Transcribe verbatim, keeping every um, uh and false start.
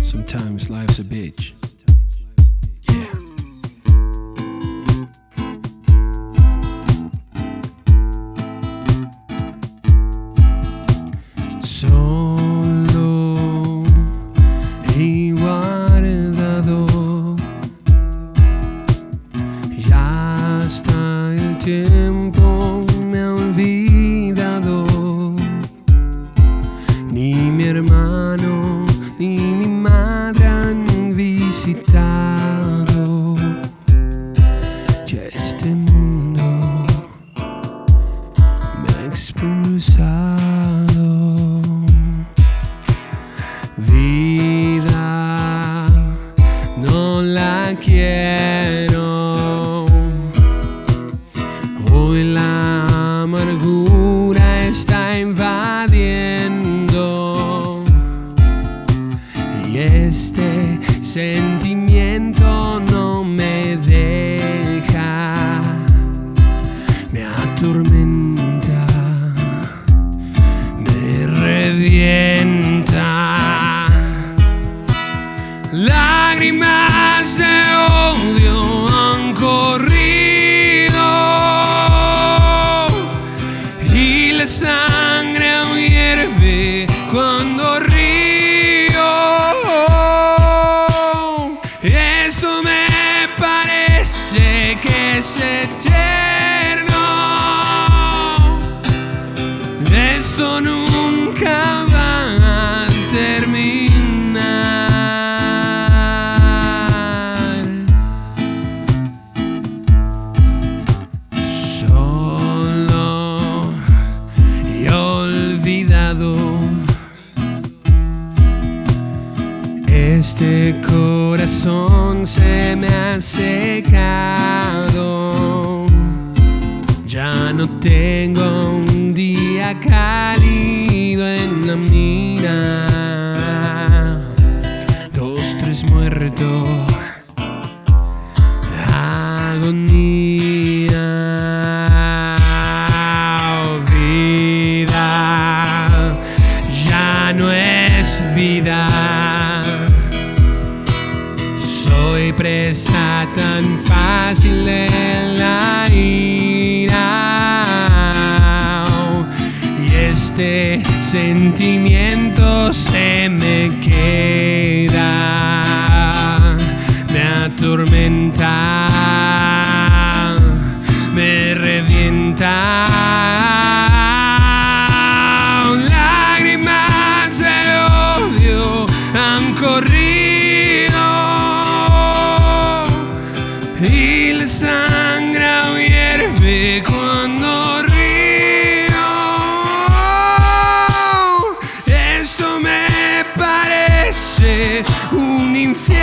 Sometimes life's a bitch. Yeah. Solo he guardado, ya hasta el tiempo me ha olvidado. Ni mi hermano ni mi madre han visitado ya este mundo me ha expulsado. Vida no la quiero, hoy la amargura está invadiendo y este sentimiento no me deja, me atormenta, me revienta. Lágrimas de odio han corrido y la sangre aún hierve cuando río. Esto me parece que es eterno, esto nunca va a terminar. Solo y olvidado, este corazón se me ha secado. Ya no tengo un día cálido en la mira. Dos, tres muertos, agonía. Vida ya no es vida. Soy presa tan fácil de la ira y este sentimiento se me queda, me atormenta, me revienta. Lágrimas de odio han corrido y la sangre aún hierve cuando río. Esto me parece un infierno,